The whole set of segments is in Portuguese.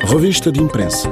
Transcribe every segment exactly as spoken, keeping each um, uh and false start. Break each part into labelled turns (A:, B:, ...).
A: Revista de Imprensa.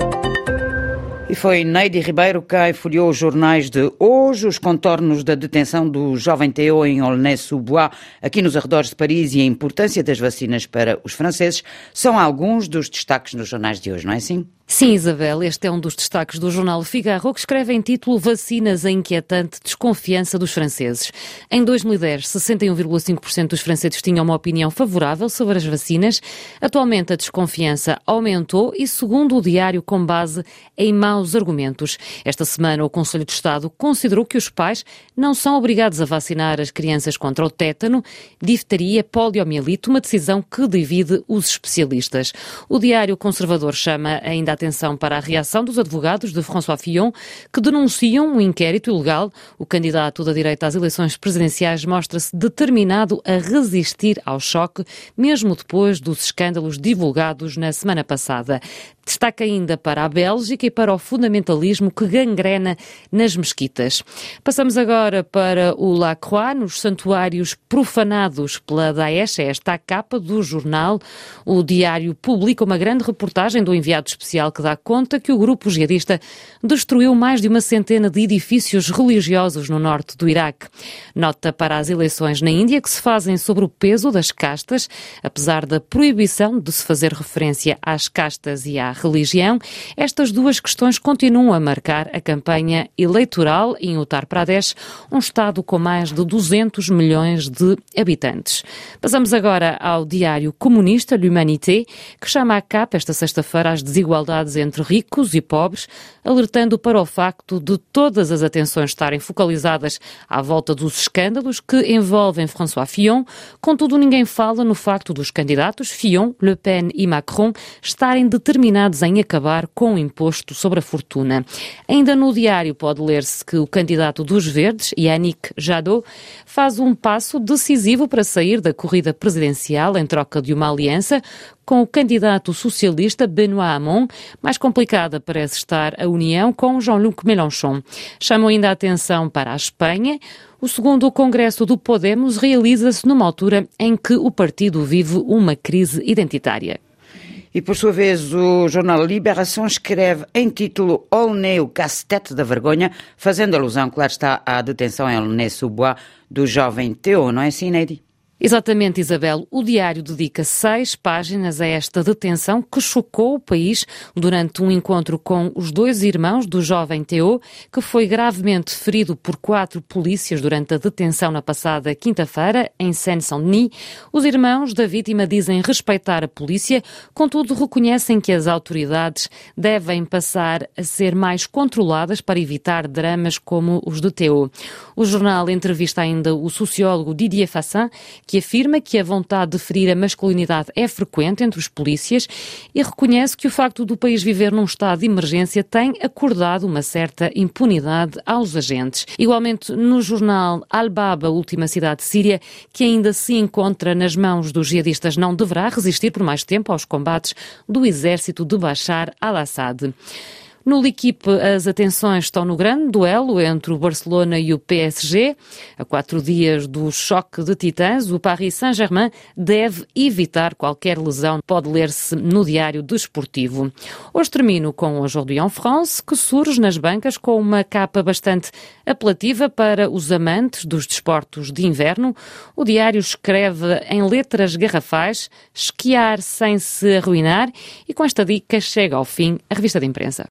B: E foi Neide Ribeiro quem folheou os jornais de hoje. Os contornos da detenção do jovem Théo em Aulnay-sous-Bois, aqui nos arredores de Paris, e a importância das vacinas para os franceses são alguns dos destaques nos jornais de hoje, não é assim?
C: Sim, Isabel, este é um dos destaques do jornal Figaro, que escreve em título Vacinas a inquietante desconfiança dos franceses. Em dois mil e dez, sessenta e um vírgula cinco por cento dos franceses tinham uma opinião favorável sobre as vacinas. Atualmente a desconfiança aumentou e, segundo o diário, com base em maus argumentos. Esta semana o Conselho de Estado considerou que os pais não são obrigados a vacinar as crianças contra o tétano, difteria, poliomielite, uma decisão que divide os especialistas. O diário conservador chama ainda a atenção para a reação dos advogados de François Fillon, que denunciam um inquérito ilegal. O candidato da direita às eleições presidenciais mostra-se determinado a resistir ao choque, mesmo depois dos escândalos divulgados na semana passada. Destaca ainda para a Bélgica e para o fundamentalismo que gangrena nas mesquitas. Passamos agora para o La Croix, nos santuários profanados pela Daesh. Esta é a capa do jornal. O diário publica uma grande reportagem do enviado especial que dá conta que o grupo jihadista destruiu mais de uma centena de edifícios religiosos no norte do Iraque. Nota para as eleições na Índia que se fazem sobre o peso das castas, apesar da proibição de se fazer referência às castas e à religião. Estas duas questões continuam a marcar a campanha eleitoral em Uttar Pradesh, um estado com mais de duzentos milhões de habitantes. Passamos agora ao diário comunista L'Humanité, que chama a capa esta sexta-feira as desigualdades entre ricos e pobres, alertando para o facto de todas as atenções estarem focalizadas à volta dos escândalos que envolvem François Fillon. Contudo, ninguém fala no facto dos candidatos Fillon, Le Pen e Macron estarem determinados em acabar com o imposto sobre a fortuna. Ainda no diário pode ler-se que o candidato dos Verdes, Yannick Jadot, faz um passo decisivo para sair da corrida presidencial em troca de uma aliança com o candidato socialista Benoît Hamon. Mais complicada parece estar a união com Jean-Luc Mélenchon. Chamam ainda a atenção para a Espanha. O segundo Congresso do Podemos realiza-se numa altura em que o partido vive uma crise identitária.
B: E, por sua vez, o jornal Libération escreve em título Aulnay, o casse-tête da vergonha, fazendo alusão, claro está, à detenção em Aulnay-sous-Bois do jovem Théo, não é assim, Neide?
C: Exatamente, Isabel. O diário dedica seis páginas a esta detenção que chocou o país durante um encontro com os dois irmãos do jovem Théo, que foi gravemente ferido por quatro polícias durante a detenção na passada quinta-feira, em Seine-Saint-Denis. Os irmãos da vítima dizem respeitar a polícia, contudo reconhecem que as autoridades devem passar a ser mais controladas para evitar dramas como os de Théo. O jornal entrevista ainda o sociólogo Didier Fassin, que afirma que a vontade de ferir a masculinidade é frequente entre os polícias e reconhece que o facto do país viver num estado de emergência tem acordado uma certa impunidade aos agentes. Igualmente, no jornal Al-Bab, a última cidade síria, que ainda se encontra nas mãos dos jihadistas, não deverá resistir por mais tempo aos combates do exército de Bashar al-Assad. No L'Équipe, as atenções estão no grande duelo entre o Barcelona e o P S G. A quatro dias do choque de titãs, o Paris Saint-Germain deve evitar qualquer lesão. Pode ler-se no Diário Desportivo. Hoje termino com o Aujourd'hui en France, que surge nas bancas com uma capa bastante apelativa para os amantes dos desportos de inverno. O diário escreve em letras garrafais: esquiar sem se arruinar, e com esta dica chega ao fim a Revista de Imprensa.